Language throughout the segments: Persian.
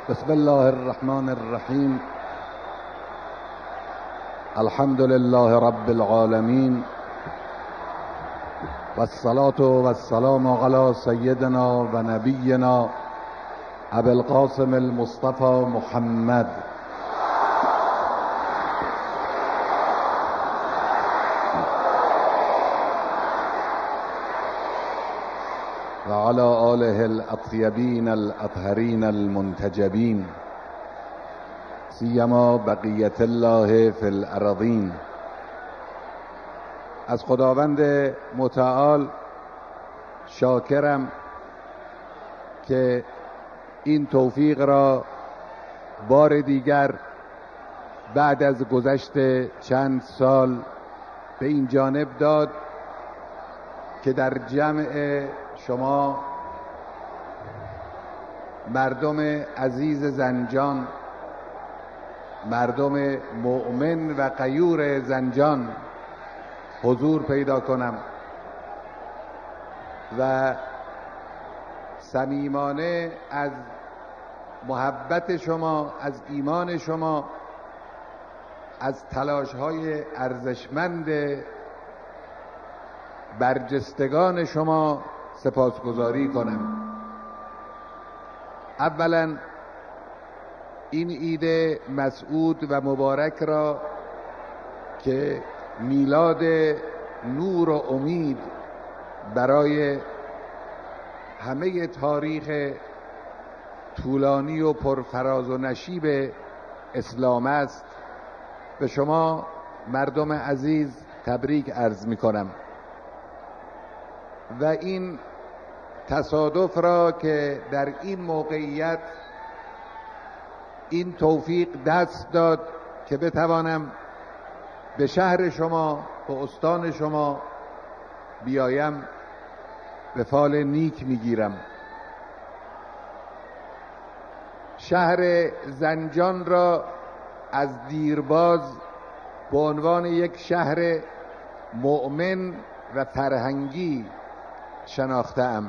بسم الله الرحمن الرحیم. الحمد لله رب العالمین والصلاة والسلام علی سیدنا و نبینا ابی القاسم المصطفى محمد و علی آله الاطیبین الاطهرین المنتجبین سیما بقیت الله فی الارضین. از خداوند متعال شاکرم که این توفیق را بار دیگر بعد از گذشت چند سال به این جانب داد که در جمع شما مردم عزیز زنجان، مردم مؤمن و غیور زنجان حضور پیدا کنم و صمیمانه از محبت شما، از ایمان شما، از تلاش‌های ارزشمند برجستگان شما سپاسگزاری کنم. اولا این عید مسعود و مبارک را که میلاد نور و امید برای همه تاریخ طولانی و پرفراز و نشیب اسلام است، به شما مردم عزیز تبریک عرض می کنم و این تصادف را که در این موقعیت این توفیق دست داد که بتوانم به شهر شما، به استان شما بیایم، به فال نیک میگیرم. شهر زنجان را از دیرباز به عنوان یک شهر مؤمن و فرهنگی شناخته‌ام.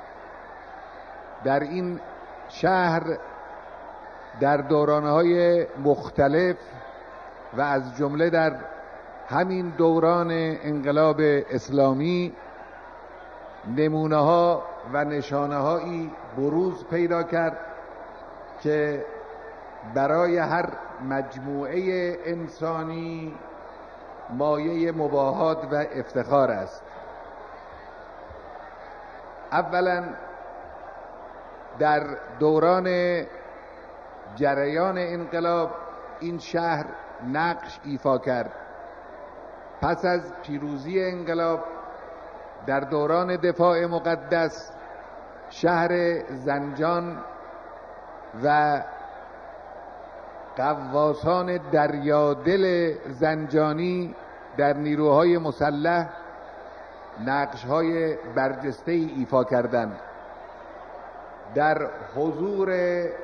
در این شهر در دوران‌های مختلف و از جمله در همین دوران انقلاب اسلامی نمونه‌ها و نشانه‌هایی بروز پیدا کرد که برای هر مجموعه انسانی مایه مباهات و افتخار است. اولا در دوران جریان انقلاب این شهر نقش ایفا کرد. پس از پیروزی انقلاب در دوران دفاع مقدس شهر زنجان و غواصان دریادل زنجانی در نیروهای مسلح نقش‌های برجسته‌ای ایفا کردند. در حضور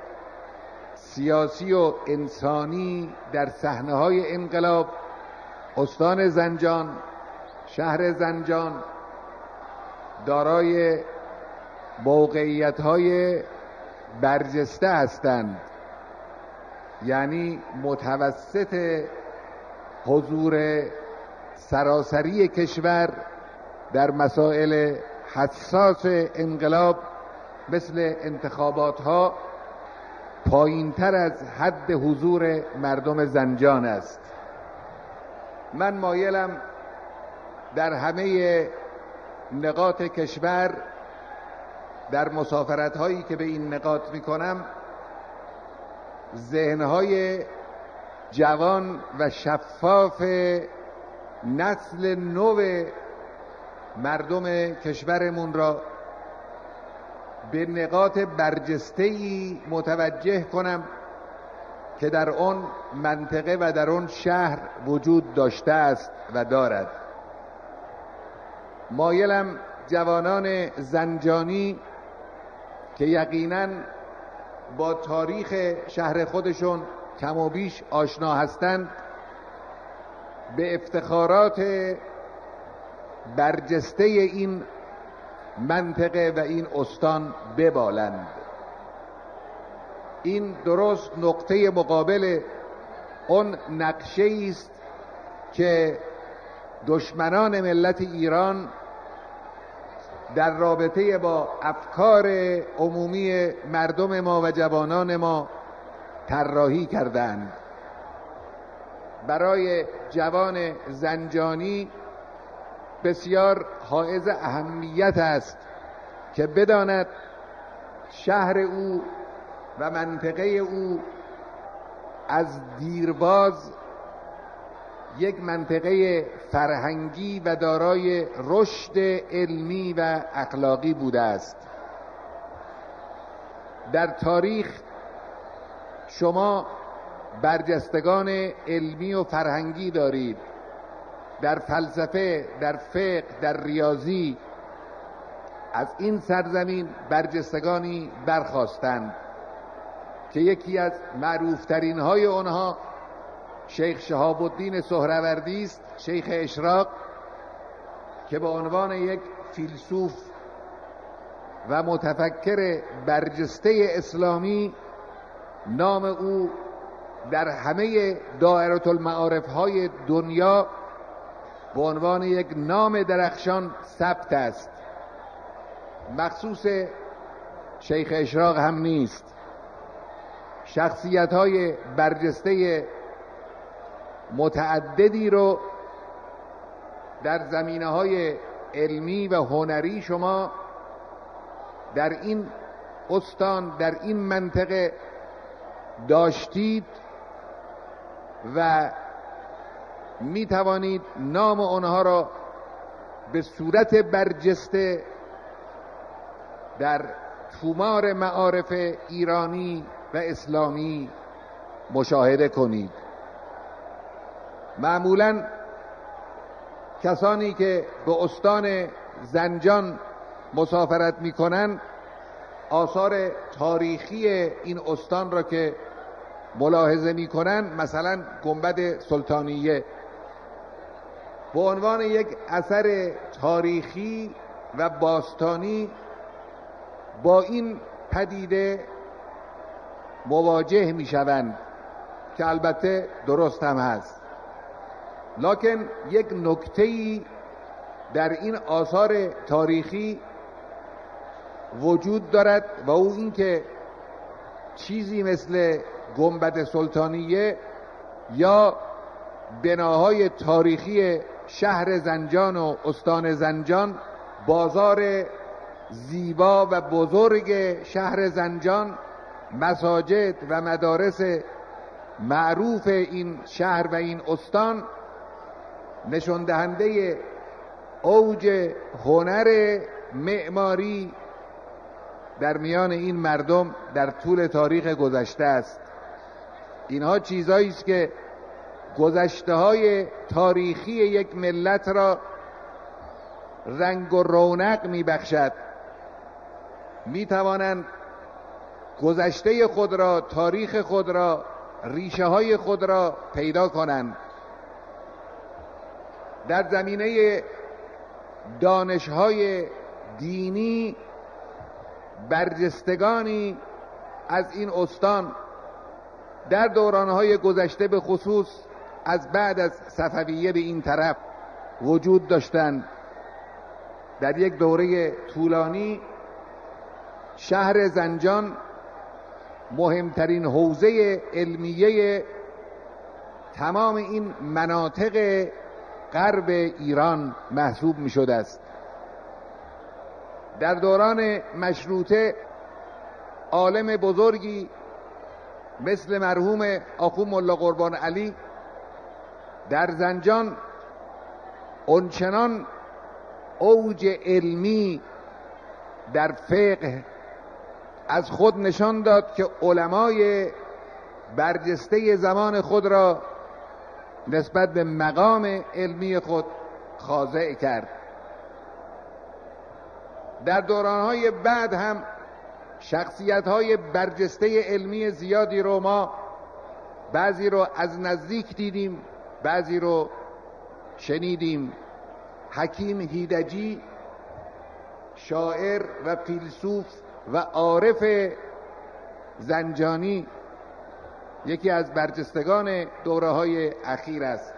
سیاسی و انسانی در صحنه‌های انقلاب استان زنجان، شهر زنجان دارای موقعیت‌های برجسته هستند، یعنی متوسط حضور سراسری کشور در مسائل حساس انقلاب مثل انتخابات‌ها پایین‌تر از حد حضور مردم زنجان است. من مایلم در همه نقاط کشور در مسافرت‌هایی که به این نقاط می‌کنم ذهن‌های جوان و شفاف نسل نو مردم کشورمون را به نقاط برجسته‌ای متوجه کنم که در آن منطقه و در آن شهر وجود داشته است و دارد. مایلم جوانان زنجانی که یقیناً با تاریخ شهر خودشون کم و بیش آشنا هستند به افتخارات برجسته این منطقه و این استان ببالند. این درست نقطه مقابل اون نقشه است که دشمنان ملت ایران در رابطه با افکار عمومی مردم ما و جوانان ما طراحی کردند. برای جوان زنجانی بسیار حائز اهمیت است که بداند شهر او و منطقه او از دیرباز یک منطقه فرهنگی و دارای رشد علمی و اخلاقی بوده است. در تاریخ شما برجستگان علمی و فرهنگی دارید، در فلسفه، در فقه، در ریاضی. از این سرزمین برجستگانی برخاستند که یکی از معروفترین های آنها شیخ شهاب الدین سهروردی است، شیخ اشراق، که به عنوان یک فیلسوف و متفکر برجسته اسلامی نام او در همه دائره المعارف های دنیا به عنوان یک نام درخشان ثبت است. مخصوص شیخ اشراق هم نیست. شخصیت های برجسته متعددی رو در زمینه های علمی و هنری شما در این استان، در این منطقه داشتید و می توانید نام آنها را به صورت برجسته در تومار معارف ایرانی و اسلامی مشاهده کنید. معمولاً کسانی که به استان زنجان مسافرت می کنند آثار تاریخی این استان را که ملاحظه می کنند، مثلا گنبد سلطانیه به عنوان یک اثر تاریخی و باستانی با این پدیده مواجه می شوند که البته درست هم هست. لکن یک نکته‌ای در این آثار تاریخی وجود دارد و او این که چیزی مثل گنبد سلطانیه یا بناهای تاریخی شهر زنجان و استان زنجان، بازار زیبا و بزرگ شهر زنجان، مساجد و مدارس معروف این شهر و این استان نشان دهنده اوج هنر معماری در میان این مردم در طول تاریخ گذشته است. اینها چیزهایی است که گذشته‌های تاریخی یک ملت را رنگ و رونق می‌بخشد. می‌توانند گذشته خود را، تاریخ خود را، ریشه‌های خود را پیدا کنند. در زمینه دانش‌های دینی برجستگانی از این استان در دوران‌های گذشته به خصوص از بعد از صفویه به این طرف وجود داشتند. در یک دوره طولانی شهر زنجان مهمترین حوزه علمیه تمام این مناطق غرب ایران محسوب می شده است. در دوران مشروطه عالم بزرگی مثل مرحوم آخوند ملا قربان علی در زنجان اونچنان اوج علمی در فقه از خود نشان داد که علمای برجسته زمان خود را نسبت به مقام علمی خود خاضع کرد. در دورانهای بعد هم شخصیت‌های برجسته علمی زیادی رو ما بعضی رو از نزدیک دیدیم، بعضی رو شنیدیم. حکیم هیدجی، شاعر و فیلسوف و عارف زنجانی یکی از برجستگان دوره‌های اخیر است.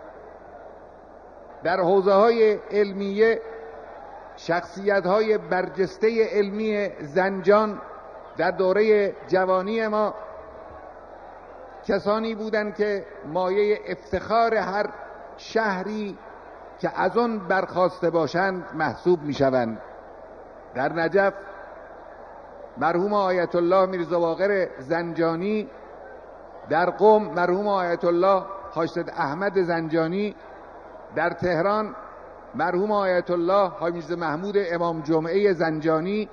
در حوزه‌های علمیه شخصیت‌های برجسته علمی زنجان در دوره جوانی ما کسانی بودند که مایه افتخار هر شهری که از آن برخاسته باشند محسوب می‌شوند. در نجف مرحوم آیت الله میرزا باقر زنجانی، در قم مرحوم آیت الله حاج سید احمد زنجانی، در تهران مرحوم آیت الله حاج میرزا محمود امام جمعه زنجانی.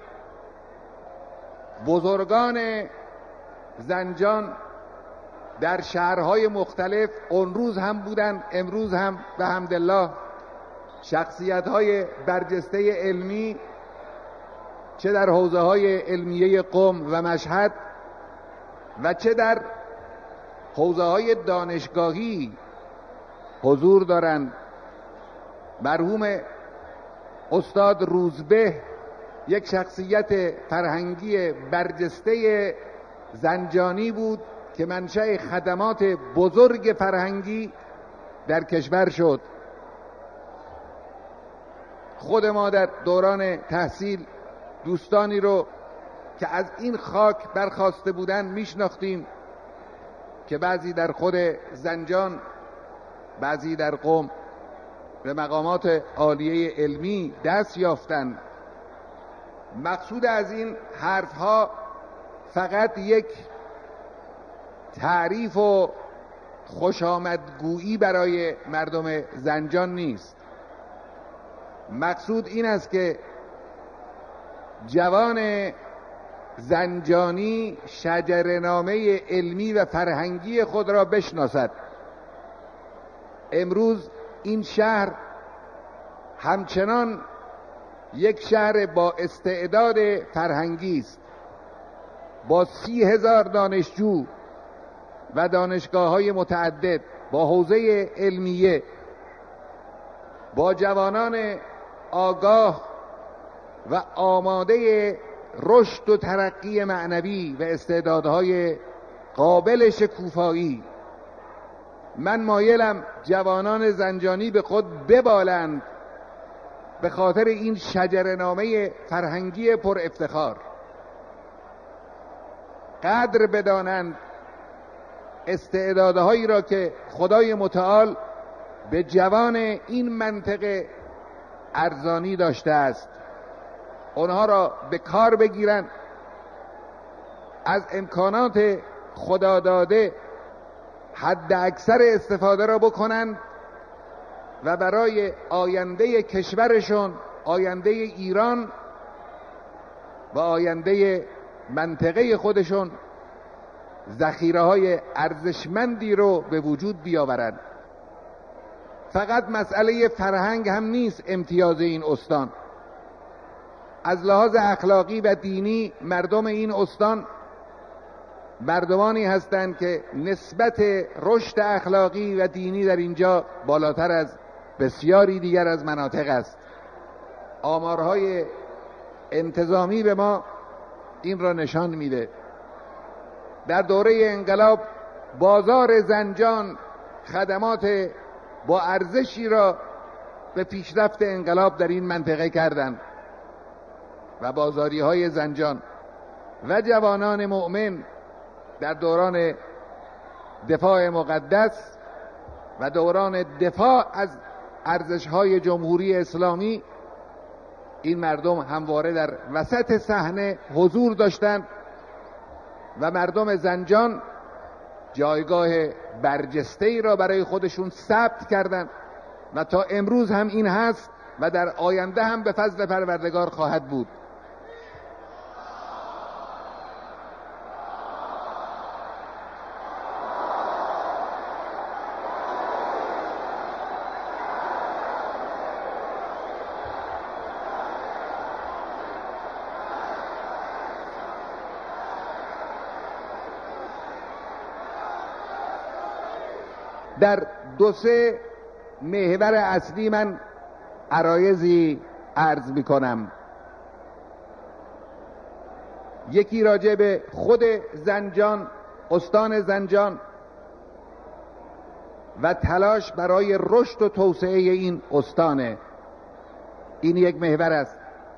بزرگان زنجان در شهرهای مختلف اون روز هم بودن، امروز هم به حمدالله شخصیت‌های برجسته علمی چه در حوزه‌های علمیه قم و مشهد و چه در حوزه‌های دانشگاهی حضور دارند. مرحوم استاد روزبه یک شخصیت فرهنگی برجسته زنجانی بود که منشأ خدمات بزرگ فرهنگی در کشور شد. خود ما در دوران تحصیل دوستانی رو که از این خاک برخاسته بودن میشناختیم که بعضی در خود زنجان، بعضی در قم به مقامات عالیه علمی دست یافتند. مقصود از این حرفها فقط یک تعریف و خوشامدگویی برای مردم زنجان نیست. مقصود این است که جوان زنجانی شجره‌نامه علمی و فرهنگی خود را بشناسد. امروز این شهر همچنان یک شهر با استعداد فرهنگی است، با 30,000 دانشجو و دانشگاه‌های متعدد، با حوزه علمیه، با جوانان آگاه و آماده رشد و ترقی معنوی و استعدادهای قابل شکوفایی. من مایلم جوانان زنجانی به خود ببالند به خاطر این شجره‌نامه فرهنگی پر افتخار. قدر بدانند استعدادهایی را که خدای متعال به جوان این منطقه ارزانی داشته است، آنها را به کار بگیرند، از امکانات خدا داده حد اکثر استفاده را بکنند و برای آینده کشورشون، آینده ایران و آینده منطقه خودشون ذخیره‌های ارزشمندی رو به وجود بیاورند. فقط مسئله فرهنگ هم نیست امتیاز این استان. از لحاظ اخلاقی و دینی مردم این استان مردمانی هستند که نسبت رشد اخلاقی و دینی در اینجا بالاتر از بسیاری دیگر از مناطق است. آمارهای انتظامی به ما این را نشان میده. در دوره انقلاب بازار زنجان خدمات با ارزشی را به پیشرفت انقلاب در این منطقه کردند و بازاری های زنجان و جوانان مؤمن در دوران دفاع مقدس و دوران دفاع از ارزش‌های جمهوری اسلامی، این مردم همواره در وسط صحنه حضور داشتند و مردم زنجان جایگاه برجسته‌ای را برای خودشون ثبت کردند و تا امروز هم این هست و در آینده هم به فضل پروردگار خواهد بود. در 2-3 محور اصلی من عرایضی عرض می کنم. یکی راجع به خود زنجان، استان زنجان و تلاش برای رشد و توسعه این استانه. این یک محور است.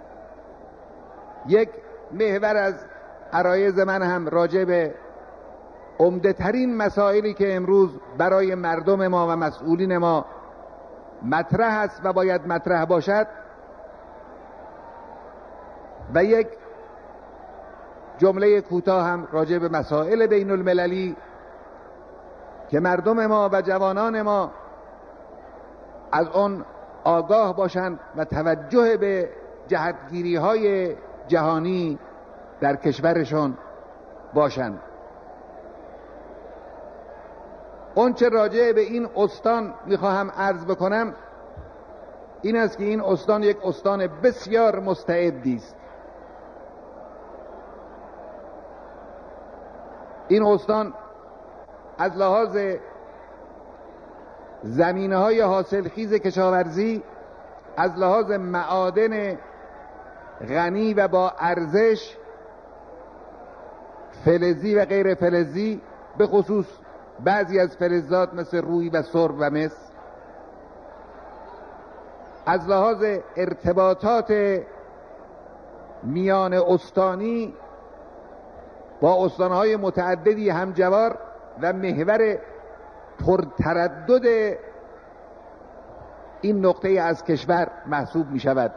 یک محور از عرایض من هم راجع به عمده ترین مسائلی که امروز برای مردم ما و مسئولین ما مطرح است و باید مطرح باشد و یک جمله کوتاه هم راجع به مسائل بین المللی که مردم ما و جوانان ما از آن آگاه باشند و توجه به جهتگیری‌های جهانی در کشورشون باشند. اون چه راجع به این استان میخواهم عرض بکنم این است که این استان یک استان بسیار مستعدی است. این استان از لحاظ زمینه‌های حاصلخیز کشاورزی، از لحاظ معادن غنی و با ارزش، فلزی و غیر فلزی، به خصوص بعضی از فلزات مثل روی و سرب و مس، از لحاظ ارتباطات میان استانی با استانهای متعددی همجوار و محور پرتردد این نقطه از کشور محسوب می شود.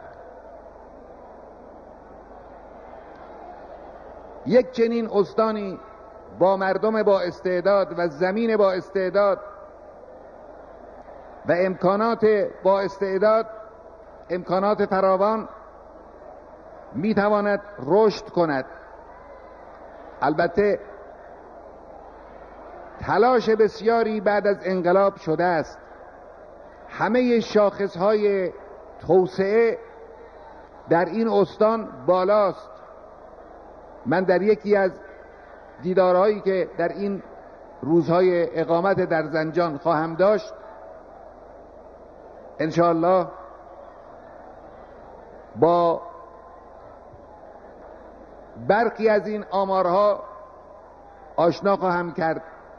یک چنین استانی با مردم با استعداد و زمین با استعداد و امکانات با استعداد، امکانات فراوان، می تواند رشد کند. البته تلاش بسیاری بعد از انقلاب شده است. همه شاخصهای توسعه در این استان بالاست. من در یکی از دیدارهایی که در این روزهای اقامت در زنجان خواهم داشت انشاءالله با برخی از این آمارها آشنا خواهم کرد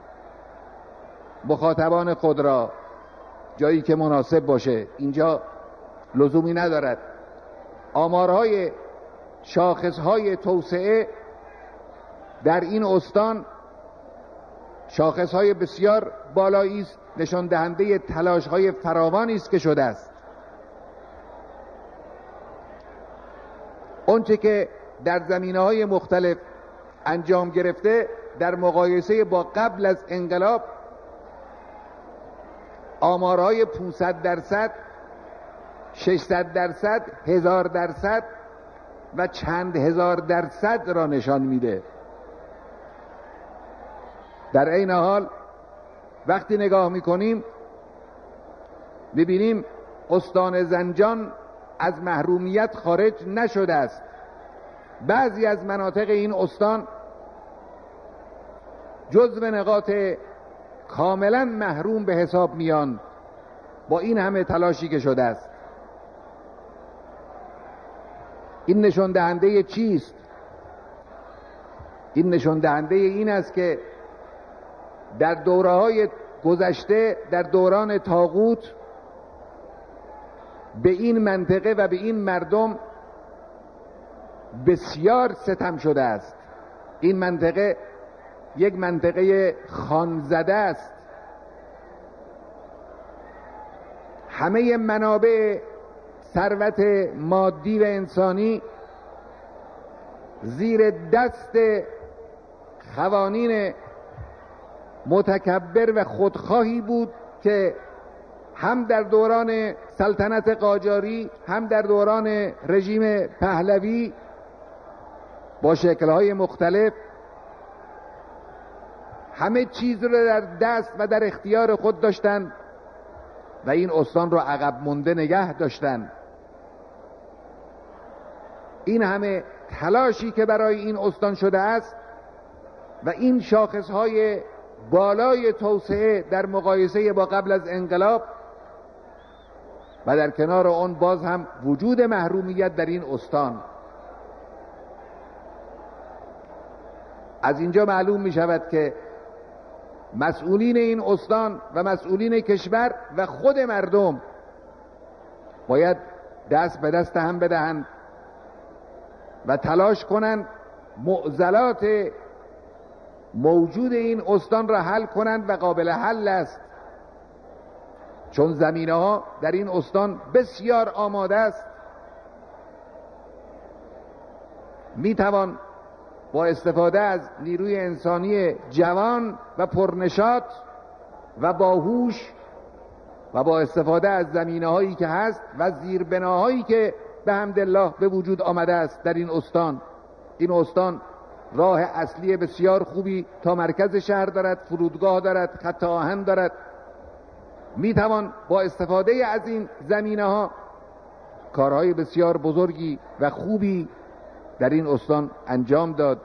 مخاطبان خود را، جایی که مناسب باشه. اینجا لزومی ندارد. آمارهای شاخصهای توسعه در این استان شاخصهای بسیار بالایی است، نشان دهنده تلاش‌های فراوانی است که شده است. آنچه که در زمینه‌های مختلف انجام گرفته در مقایسه با قبل از انقلاب آمارهای 500%، 600%، 1000% و چند هزار درصد را نشان میده. در عین حال وقتی نگاه میکنیم میبینیم استان زنجان از محرومیت خارج نشده است. بعضی از مناطق این استان جزو نقاط کاملا محروم به حساب میان با این همه تلاشی که شده است. این نشان دهنده چیست؟ این نشان دهنده این است که در دوره‌های گذشته، در دوران طاغوت، به این منطقه و به این مردم بسیار ستم شده است. این منطقه یک منطقه خانزده است. همه منابع ثروت مادی و انسانی زیر دست قوانین متکبر و خودخواهی بود که هم در دوران سلطنت قاجاری هم در دوران رژیم پهلوی با شکل‌های مختلف همه چیز رو در دست و در اختیار خود داشتند و این استان رو عقب مونده نگه داشتند. این همه تلاشی که برای این استان شده است و این شاخصهای بالای توسعه در مقایسه با قبل از انقلاب و در کنار آن باز هم وجود محرومیت در این استان، از اینجا معلوم می شود که مسئولین این استان و مسئولین کشور و خود مردم باید دست به دست هم بدهند و تلاش کنند معضلات موجود این استان را حل کنند و قابل حل است، چون زمینه ها در این استان بسیار آماده است. می توان با استفاده از نیروی انسانی جوان و پرنشاط و باهوش و با استفاده از زمینه هایی که هست و زیربناهایی که به حمدالله به وجود آمده است در این استان. این استان راه اصلی بسیار خوبی تا مرکز شهر دارد، فرودگاه دارد، خط آهن دارد. می توان با استفاده از این زمینه ها کارهای بسیار بزرگی و خوبی در این استان انجام داد.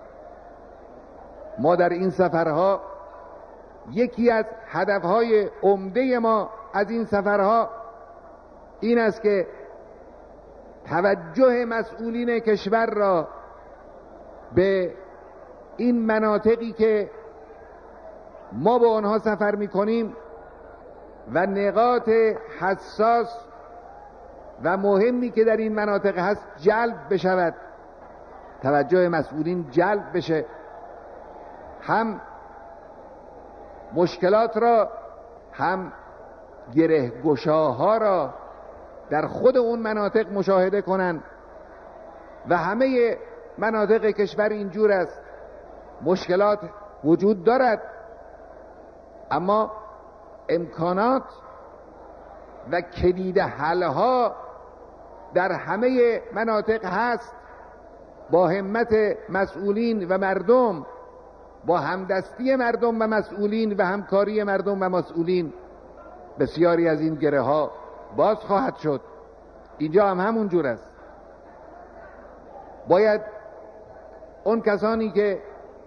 ما در این سفرها یکی از هدفهای عمده ما از این سفرها این است که توجه مسئولین کشور را به این مناطقی که ما به آنها سفر می‌کنیم و نقاط حساس و مهمی که در این مناطق هست جلب بشود، توجه مسئولین جلب بشه، هم مشکلات را هم گره‌گشاها را در خود اون مناطق مشاهده کنند. و همه مناطق کشور اینجور است، مشکلات وجود دارد اما امکانات و کلید حلها در همه مناطق هست. با همت مسئولین و مردم، با همدستی مردم و مسئولین و همکاری مردم و مسئولین بسیاری از این گره ها باز خواهد شد. اینجا هم همون جور است. باید اون کسانی که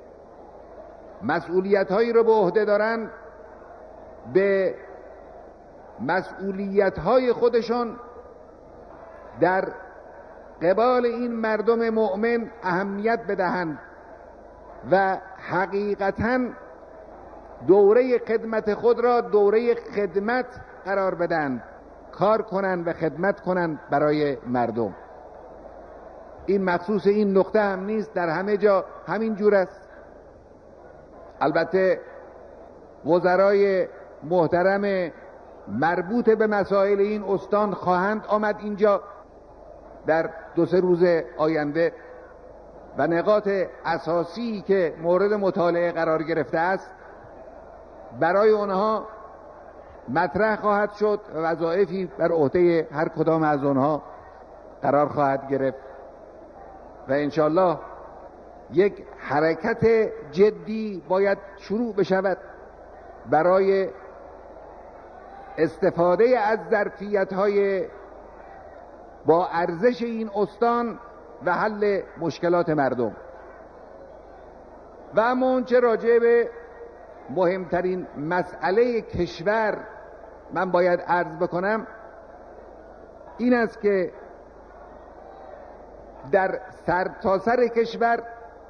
مسئولیت هایی رو به عهده دارن به مسئولیت های خودشون در قبال این مردم مؤمن اهمیت بدهند و حقیقتاً دوره خدمت خود را دوره خدمت قرار بدن، کار کنند و خدمت کنند برای مردم. این مخصوص این نقطه هم نیست، در همه جا همین جور است. البته وزرای محترم مربوط به مسائل این استان خواهند آمد اینجا در 2-3 روز آینده و نقاط اساسی که مورد مطالعه قرار گرفته است برای اونها مطرح خواهد شد و وظایفی بر عهده هر کدام از اونها قرار خواهد گرفت و انشالله یک حرکت جدی باید شروع بشود برای استفاده از ظرفیت‌های با ارزش این استان و حل مشکلات مردم. و اما اونچه راجع به مهمترین مسئله کشور من باید عرض بکنم این است که در سرتاسر کشور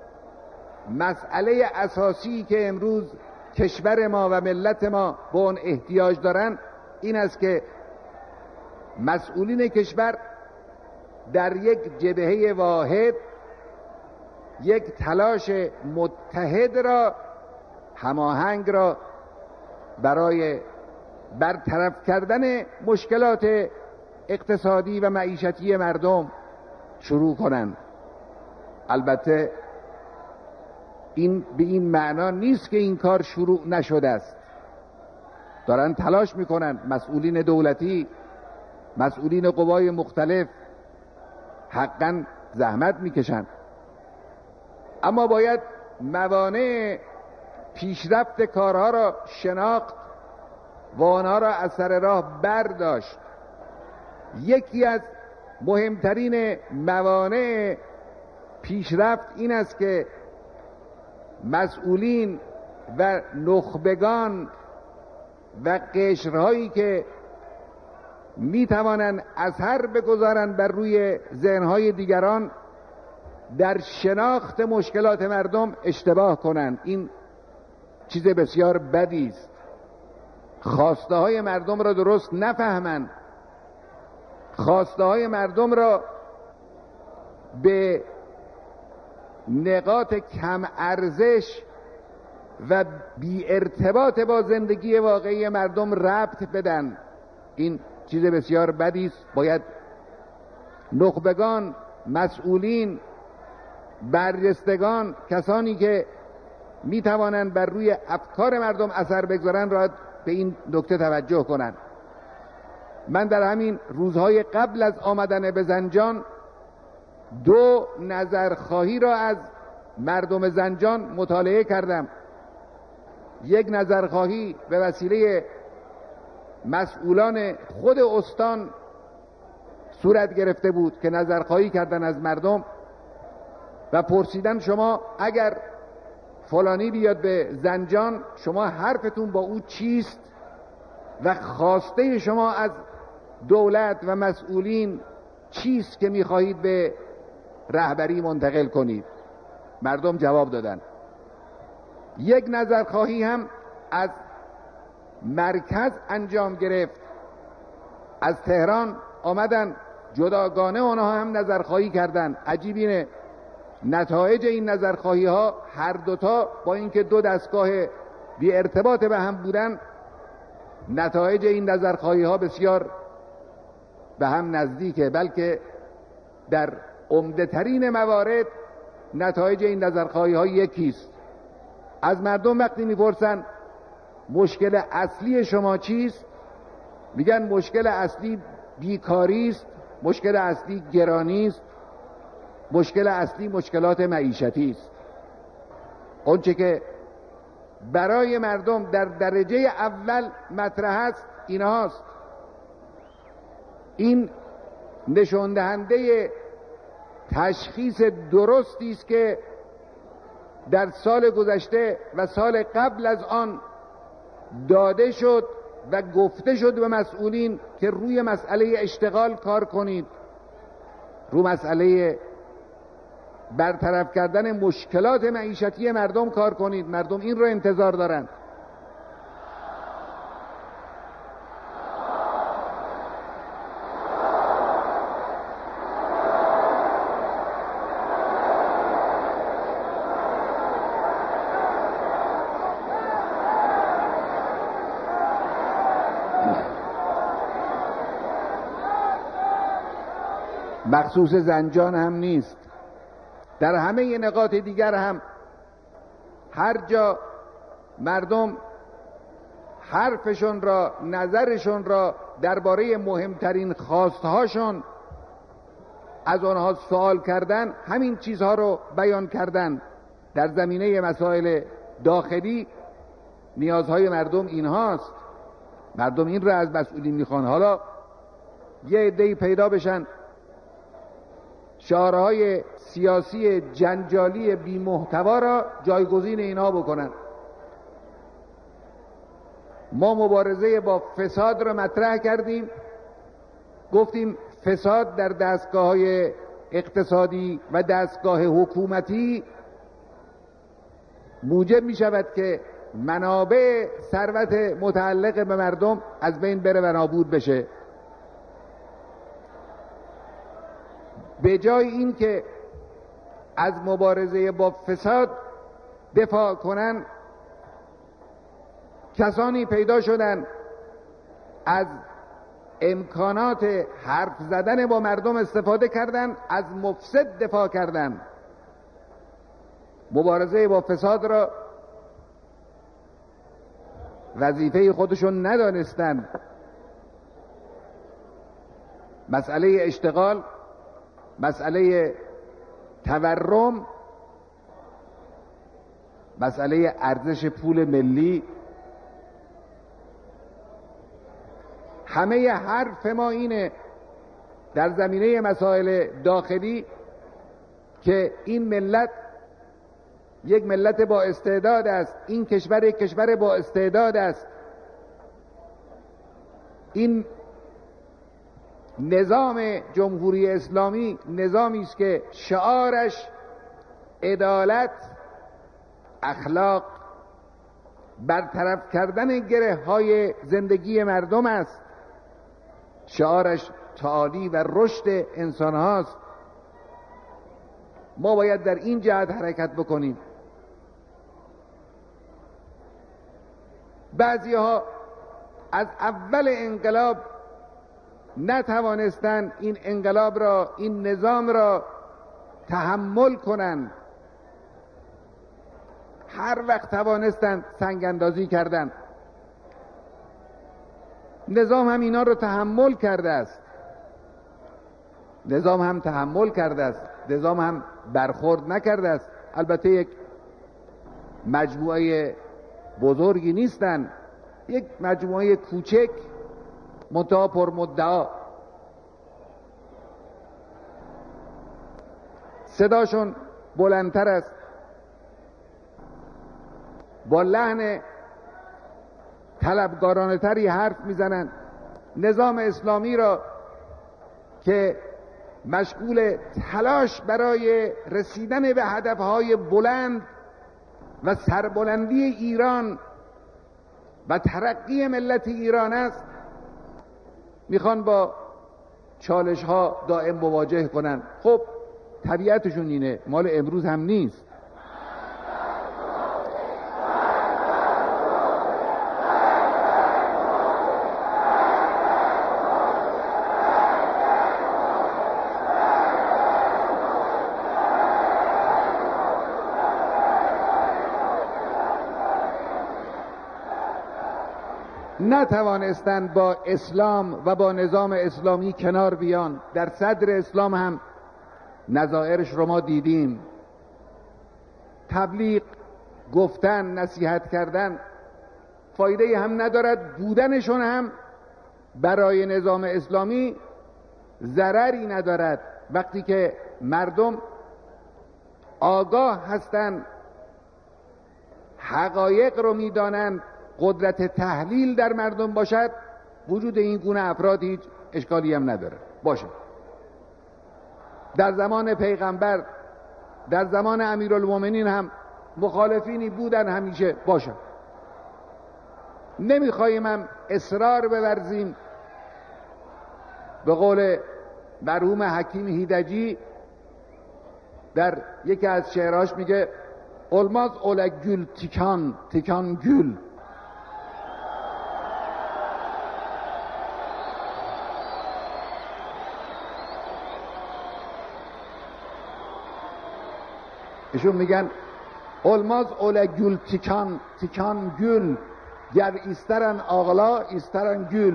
مسئله اساسی که امروز کشور ما و ملت ما به اون احتیاج دارن این است که مسئولین کشور در یک جبهه واحد یک تلاش متحد را، هماهنگ را برای برطرف کردن مشکلات اقتصادی و معیشتی مردم شروع کنند. البته این به این معنا نیست که این کار شروع نشده است. دارن تلاش میکنن مسئولین دولتی، مسئولین قوای مختلف حقاً زحمت میکشن، اما باید موانع پیشرفت کارها را شناخت و آنها را از سر راه برداشت. یکی از مهمترین موانع پیشرفت این است که مسئولین و نخبگان و قشرهایی که می توانند اثر بگذارند بر روی ذهنهای دیگران در شناخت مشکلات مردم اشتباه کنند. این چیز بسیار بدی است. خواسته های مردم را درست نفهمند، خواسته های مردم را به نقاط کم ارزش و بی ارتباط با زندگی واقعی مردم ربط بدن. این چیز بسیار بدی است. باید نخبگان، مسئولین، برجستگان، کسانی که می توانند بر روی افکار مردم اثر بگذارند را به این نکته توجه کنند. من در همین روزهای قبل از آمدن به زنجان 2 نظرخواهی را از مردم زنجان مطالعه کردم. یک نظرخواهی به وسیله مسئولان خود استان صورت گرفته بود که نظرخواهی کردن از مردم و پرسیدن شما اگر فلانی بیاد به زنجان شما حرفتون با او چیست و خواسته شما از دولت و مسئولین چیست که میخواهید به رهبری منتقل کنید. مردم جواب دادن. یک نظرخواهی هم از مرکز انجام گرفت. از تهران آمدن جداگانه آنها هم نظرخواهی کردند. عجیب اینه نتایج این نظرخواهی ها هر دوتا با اینکه 2 دستگاه بی ارتباط به هم بودن، نتایج این نظرخواهی ها بسیار به هم نزدیکه، بلکه در عمده ترین موارد نتایج این نظرخواهی ها یکیست. از مردم وقتی میپرسن مشکل اصلی شما چیست، میگن مشکل اصلی بیکاری است، مشکل اصلی گرانی است، مشکل اصلی مشکلات معیشتی است. اونچه که برای مردم در درجه اول مطرح است اینهاست. این نشان دهنده تشخیص درستی است که در سال گذشته و سال قبل از آن داده شد و گفته شد به مسئولین که روی مسئله اشتغال کار کنید، روی مسئله برطرف کردن مشکلات معیشتی مردم کار کنید. مردم این رو انتظار دارند. مخصوص زنجان هم نیست، در همه نقاط دیگر هم هر جا مردم حرفشون را، نظرشون را درباره مهمترین خواستهاشون از آنها سوال کردن، همین چیزها رو بیان کردن. در زمینه مسائل داخلی نیازهای مردم اینهاست. مردم این را از مسئولین میخوان. حالا یه عده‌ای پیدا بشن شعارهای سیاسی جنجالی بی محتوا را جایگزین اینا بکنن. ما مبارزه با فساد را مطرح کردیم، گفتیم فساد در دستگاه‌های اقتصادی و دستگاه حکومتی موجب می شود که منابع ثروت متعلق به مردم از بین بره و نابود بشه. به جای این که از مبارزه با فساد دفاع کنن، کسانی پیدا شدن از امکانات حرف زدن با مردم استفاده کردن، از مفسد دفاع کردن. مبارزه با فساد را وظیفه خودشون ندانستن. مسئله اشتغال، مسئله تورم، مسئله ارزش پول ملی، همه حرف ما اینه در زمینه مسائل داخلی که این ملت یک ملت با استعداد است، این کشور یک کشور با استعداد است. این نظام جمهوری اسلامی نظامی است که شعارش عدالت، اخلاق، برطرف کردن گره های زندگی مردم است. شعارش تعالی و رشد انسان هاست. ما باید در این جهت حرکت بکنیم. بعضی ها از اول انقلاب نتوانستند این انقلاب را، این نظام را تحمل کنند. هر وقت توانستند سنگ اندازی کردند. نظام هم اینا رو تحمل کرده است. نظام هم تحمل کرده است. نظام هم برخورد نکرده است. البته یک مجموعه بزرگی نیستن، یک مجموعه کوچک منتها پرمدعا. صداشون بلندتر است، با لحن طلبکارانه تری حرف میزنن. نظام اسلامی را که مشغول تلاش برای رسیدن به هدفهای بلند و سربلندی ایران و ترقی ملت ایران است، میخوان با چالش ها دائم مواجه کنن. خب طبیعتشون اینه، مال امروز هم نیست. نتوانستند با اسلام و با نظام اسلامی کنار بیان. در صدر اسلام هم نظائرش رو ما دیدیم. تبلیغ، گفتن، نصیحت کردن فایده هم ندارد. بودنشون هم برای نظام اسلامی ضرری ندارد. وقتی که مردم آگاه هستند، حقایق رو میدانند، قدرت تحلیل در مردم باشد، وجود این گونه افراد هیچ اشکالی هم نداره. باشه، در زمان پیغمبر، در زمان امیرالمومنین هم مخالفینی بودن همیشه. باشه، نمیخوایم هم اصرار بورزیم. به قول مرحوم حکیم هیدجی در یکی از شعراش میگه olmaz ola gül tikan tikan gül. ایشون میگن olmaz ola gül tikan tikan gül. گر ایسترن آغلا ایسترن گül.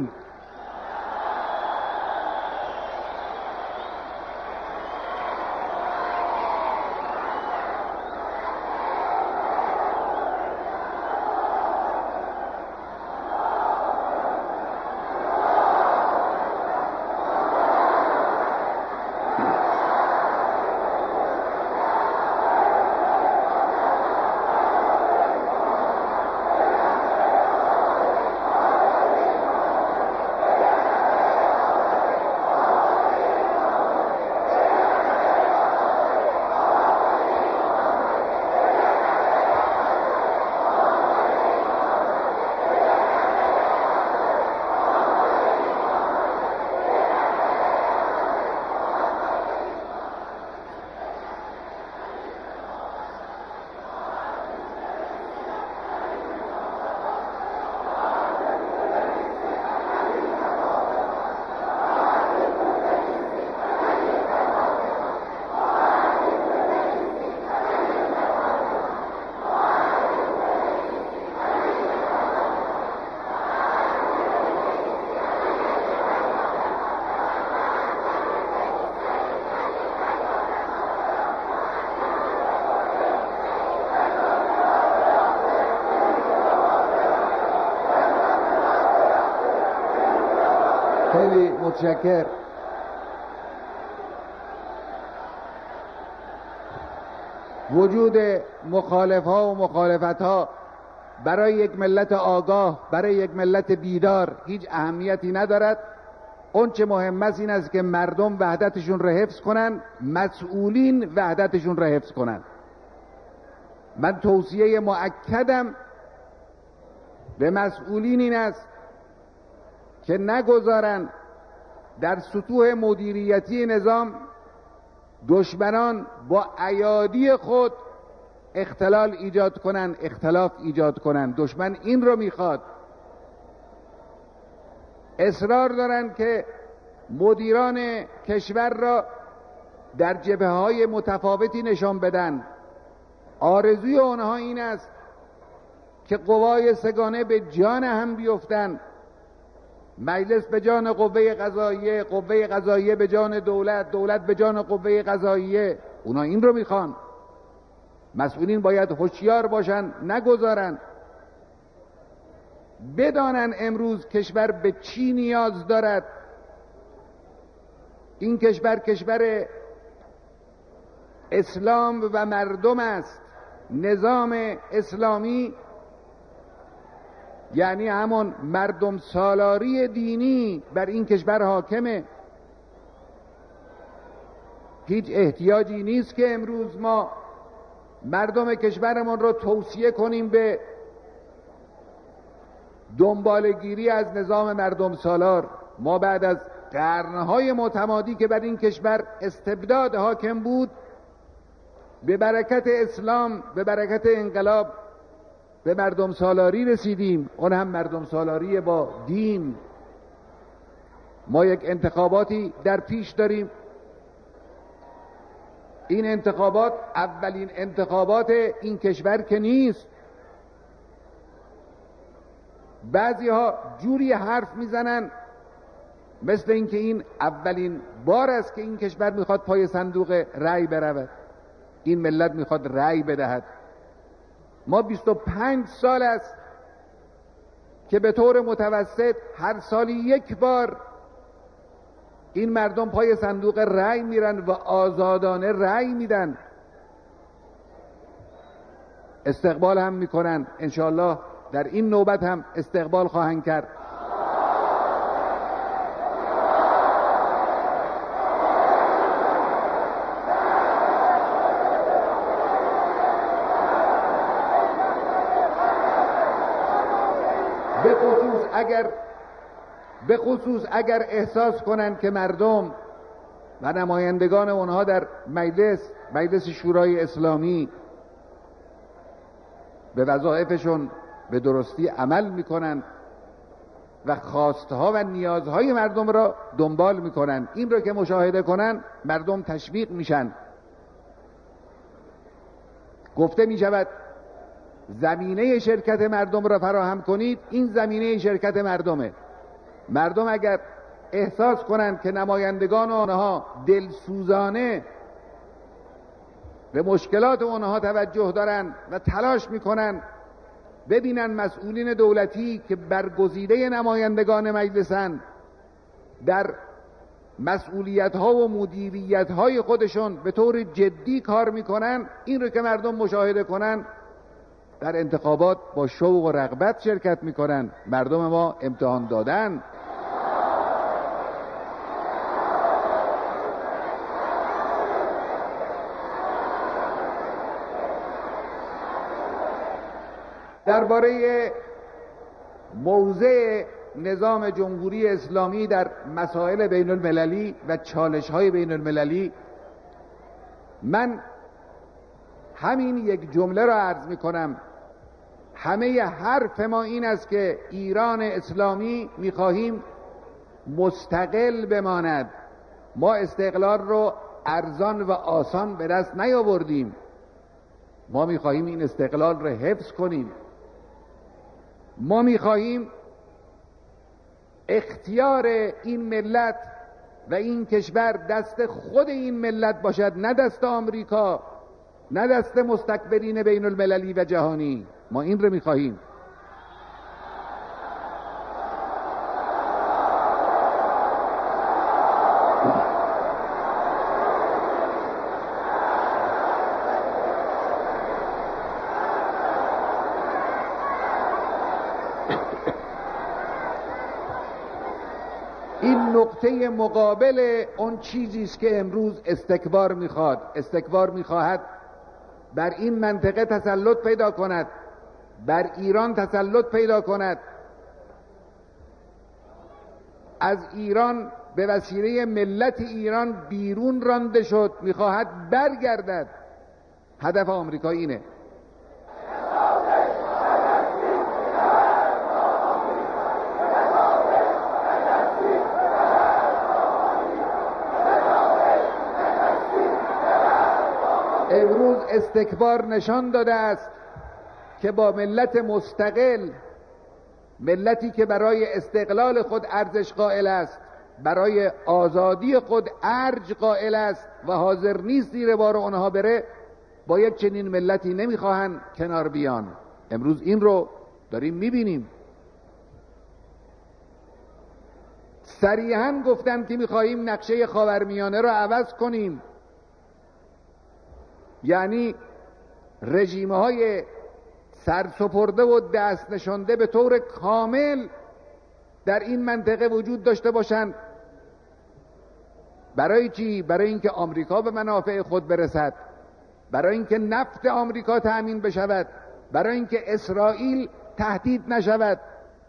خیلی متشکر. وجود مخالف ها و مخالفت ها برای یک ملت آگاه، برای یک ملت بیدار هیچ اهمیتی ندارد. اون چه مهم است این است که مردم وحدتشون رو حفظ کنن، مسئولین وحدتشون رو حفظ کنن. من توصیه مؤکدم به مسئولین این است که نگذارند در سطوح مدیریتی نظام دشمنان با ایادی خود اختلال ایجاد کنند، اختلاف ایجاد کنند. دشمن این رو میخواد. اصرار دارند که مدیران کشور را در جبهه‌های متفاوتی نشان بدن. آرزوی آنها این است که قوای سگانه به جان هم بیفتند، مجلس به جان قوه قضاییه، قوه قضاییه به جان دولت، دولت به جان قوه قضاییه. اونا این رو میخوان. مسئولین باید هوشیار باشن، نگذارن. بدانن امروز کشور به چی نیاز دارد. این کشور کشور اسلام و مردم است. نظام اسلامی یعنی همون مردم سالاری دینی بر این کشور حاکمه. هیچ احتیاجی نیست که امروز ما مردم کشورمون رو توصیه کنیم به دنبالگیری از نظام مردم سالار. ما بعد از قرنهای متمادی که بر این کشور استبداد حاکم بود، به برکت اسلام، به برکت انقلاب به مردم سالاری رسیدیم. اون هم مردم سالاری با دین. ما یک انتخاباتی در پیش داریم. این انتخابات اولین انتخابات این کشور که نیست. بعضی ها جوری حرف میزنن مثل اینکه این اولین بار است که این کشور میخواد پای صندوق رأی برود، این ملت میخواد رأی بدهد. ما 25 سال است که به طور متوسط هر سالی یک بار این مردم پای صندوق رأی میرن و آزادانه رأی میدن. استقبال هم میکنن. انشاءالله در این نوبت هم استقبال خواهند کرد. به خصوص اگر احساس کنند که مردم و نمایندگان اونها در مجلس شورای اسلامی به وظایفشون به درستی عمل میکنند و خواستها و نیازهای مردم را دنبال میکنند، این رو که مشاهده کنند مردم تشویق میشن. گفته میشود زمینه شرکت مردم را فراهم کنید. این زمینه شرکت مردمه. مردم اگر احساس کنند که نمایندگان آنها دلسوزانه به مشکلات آنها توجه دارند و تلاش میکنند ببینن مسئولین دولتی که برگزیده نمایندگان مجلسند در مسئولیت‌ها و مدیریت‌های خودشون به طور جدی کار میکنن، این رو که مردم مشاهده کنن در انتخابات با شوق و رغبت شرکت میکنن. مردم ما امتحان دادن. درباره موضع نظام جمهوری اسلامی در مسائل بین المللی و چالش‌های بین المللی من همین یک جمله را عرض می‌کنم. همه حرف ما این است که ایران اسلامی می‌خواهیم مستقل بماند. ما استقلال رو ارزان و آسان به دست نیاوردیم. ما می‌خواهیم این استقلال رو حفظ کنیم. ما می‌خواهیم اختیار این ملت و این کشور دست خود این ملت باشد، نه دست آمریکا، نه دست مستکبرین بین المللی و جهانی. ما این رو می‌خواهیم. این نقطه مقابل اون چیزی است که امروز استکبار میخواد. استکبار میخواهد بر این منطقه تسلط پیدا کند، بر ایران تسلط پیدا کند، از ایران به وسیله ملت ایران بیرون رانده شد، میخواهد برگردد. هدف آمریکا اینه. امروز استکبار نشان داده است که با ملت مستقل، ملتی که برای استقلال خود ارزش قائل است، برای آزادی خود ارج قائل است و حاضر نیست زیر بار اونها بره، با یک چنین ملتی نمیخواهند کنار بیان. امروز این رو داریم میبینیم. صریحاً گفتن که میخواهیم نقشه خاورمیانه رو عوض کنیم، یعنی رژیم‌های سرسپرده و دست نشانده به طور کامل در این منطقه وجود داشته باشند. برای چی؟ برای اینکه آمریکا به منافع خود برسد، برای اینکه نفت آمریکا تأمین بشود، برای اینکه اسرائیل تهدید نشود،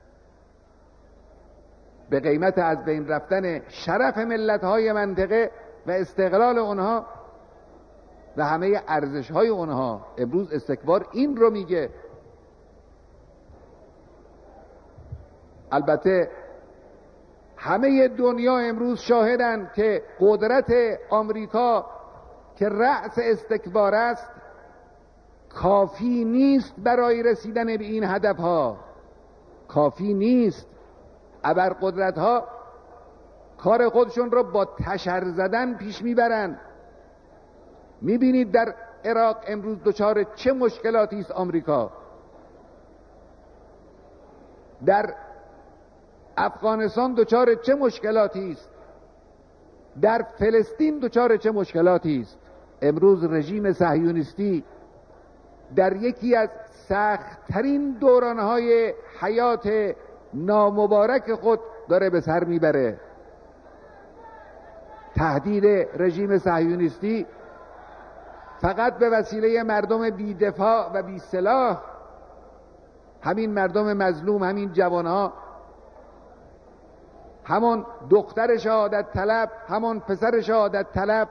به قیمت از بین رفتن شرف ملت‌های منطقه و استقلال اونها و همه ارزش‌های اونها. امروز استکبار این رو میگه. البته همه دنیا امروز شاهدند که قدرت آمریکا که رأس استکبار است کافی نیست برای رسیدن به این هدفها، کافی نیست. ابرقدرت‌ها کار خودشون رو با تشر زدن پیش میبرند. میبینید در عراق امروز دچار چه مشکلاتی است آمریکا، در افغانستان دچار چه مشکلاتی است، در فلسطین دچار چه مشکلاتی است. امروز رژیم صهیونیستی در یکی از سخت‌ترین دوران‌های حیات نامبارک خود داره به سر میبره. تهدید رژیم صهیونیستی فقط به وسیله مردم بی‌دفاع و بی‌سلاح، همین مردم مظلوم، همین جوانها، همون دختر شهادت طلب، همون پسر شهادت طلب،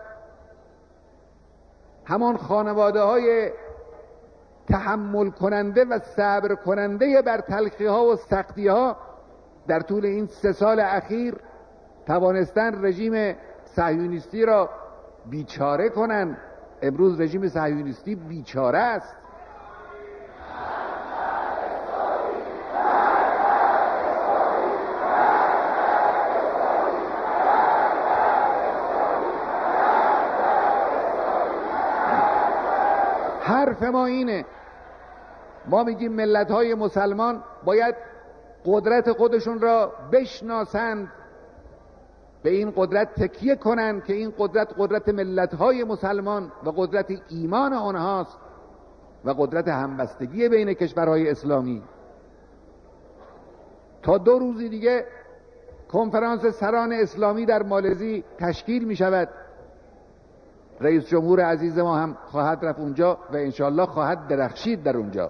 همون خانواده های تحمل کننده و صبر کننده بر تلخی ها و سختی ها در طول این 3 سال اخیر توانستن رژیم صهیونیستی را بیچاره کنن. امروز رژیم صهیونیستی بیچاره است. حرف ما اینه، ما میگیم ملت‌های مسلمان باید قدرت خودشون را بشناسند، به این قدرت تکیه کنند که این قدرت قدرت ملت‌های مسلمان و قدرت ایمان آنهاست و قدرت همبستگی بین کشورهای اسلامی. تا 2 روزی دیگه کنفرانس سران اسلامی در مالزی تشکیل می شود. رئیس جمهور عزیز ما هم خواهد رفت اونجا و انشالله خواهد درخشید در اونجا.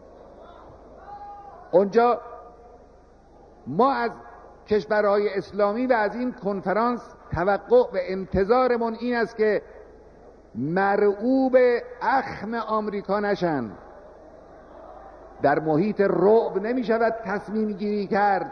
اونجا ما از کشورهای اسلامی و از این کنفرانس توقع و انتظارمون این است که مرعوب اخم آمریکا نشن. در محیط رعب نمی شود تصمیم گیری کرد.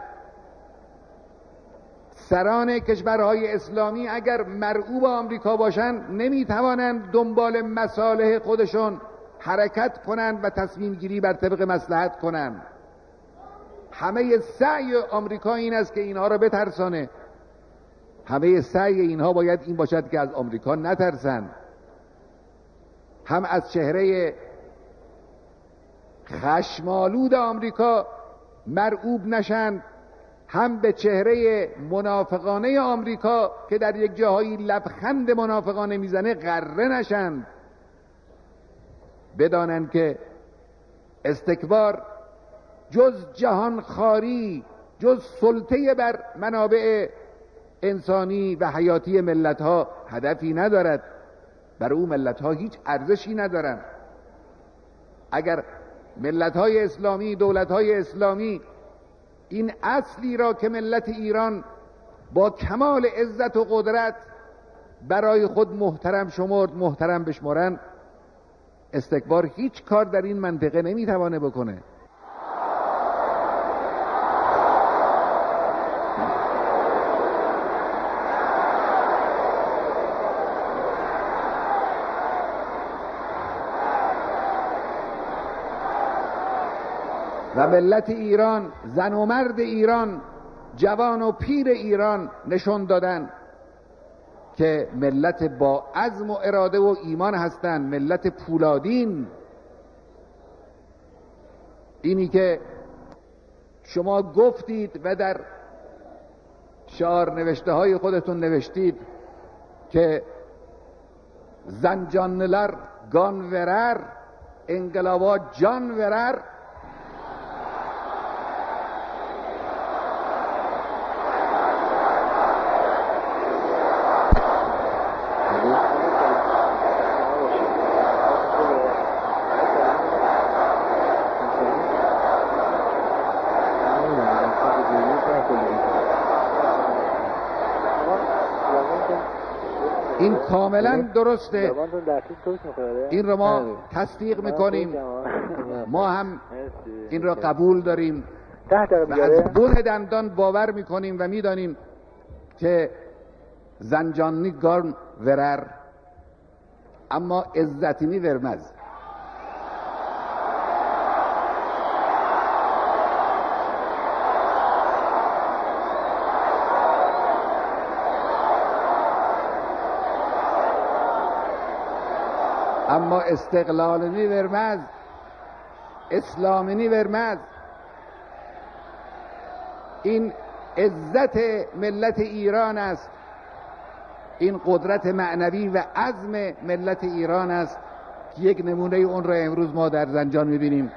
سران کشورهای اسلامی اگر مرعوب آمریکا باشند نمی توانند دنبال مصالح خودشون حرکت کنند و تصمیم گیری بر طبق مصلحت کنند. همه سعی آمریکا این است که اینها را بترسانه. همه سعی اینها باید این باشد که از آمریکا نترسند، هم از چهره خشمالود آمریکا مرعوب نشند، هم به چهره منافقانه آمریکا که در یک جاهایی لبخند منافقانه میزنه غره نشند. بدانند که استکبار جز جهان خاری، جز سلطه بر منابع انسانی و حیاتی ملت‌ها هدفی ندارد. برای او ملت‌ها هیچ ارزشی ندارند. اگر ملت‌های اسلامی، دولت‌های اسلامی این اصلی را که ملت ایران با کمال عزت و قدرت برای خود محترم شمرد محترم بشمرن، استکبار هیچ کار در این منطقه نمیتوانه بکنه. و ملت ایران، زن و مرد ایران، جوان و پیر ایران نشون دادن که ملت با عزم و اراده و ایمان هستند، ملت پولادین. اینی که شما گفتید و در شعار نوشته های خودتون نوشتید که زنجانلر گان ورر انقلابا جان ورر، این کاملا درسته، این رو ما تصدیق میکنیم، ما هم این را قبول داریم و از بن دندان باور میکنیم و میدانیم که زنجانی گان ورر اما عزتینی ورمز. اما استقلالینی ورمز، اسلامینی ورمز. این عزت ملت ایران است، این قدرت معنوی و عزم ملت ایران است که یک نمونه اون را امروز ما در زنجان میبینیم.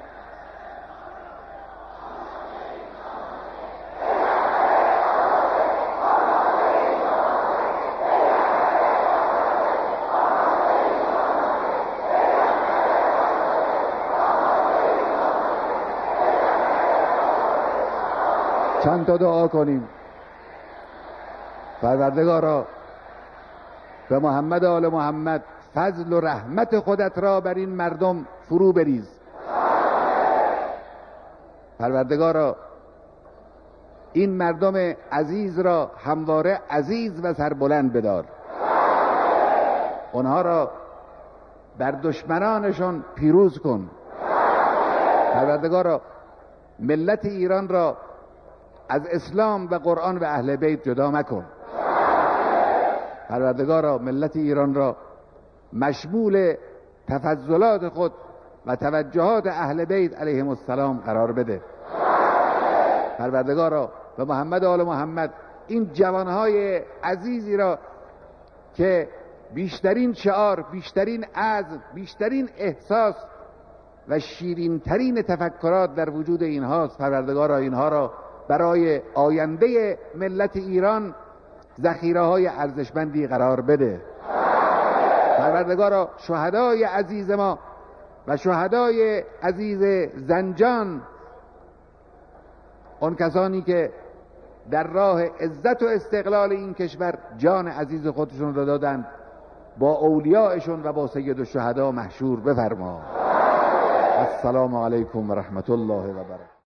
چند تا دعا کنیم. پروردگارا به محمد و آل محمد فضل و رحمت خودت را بر این مردم فرو بریز. پروردگارا این مردم عزیز را همواره عزیز و سربلند بدار، اونها را بر دشمنانشون پیروز کن. پروردگارا ملت ایران را از اسلام و قرآن و اهل بیت جدا مکن. پروردگارا ملت ایران را مشمول تفضلات خود و توجهات اهل بیت علیهم السلام قرار بده. پروردگارا به محمد و آل محمد این جوانهای عزیزی را که بیشترین شعار، بیشترین عزم، بیشترین احساس و شیرین ترین تفکرات در وجود اینهاست، پروردگارا اینها را برای آینده ملت ایران ذخیره های ارزشمندی قرار بده. پروردگارا شهدای عزیز ما و شهدای عزیز زنجان، اون کسانی که در راه عزت و استقلال این کشور جان عزیز خودشون را دادند، با اولیاءشون و با سید الشهدا محشور بفرما. السلام علیکم و رحمت الله و برکاته.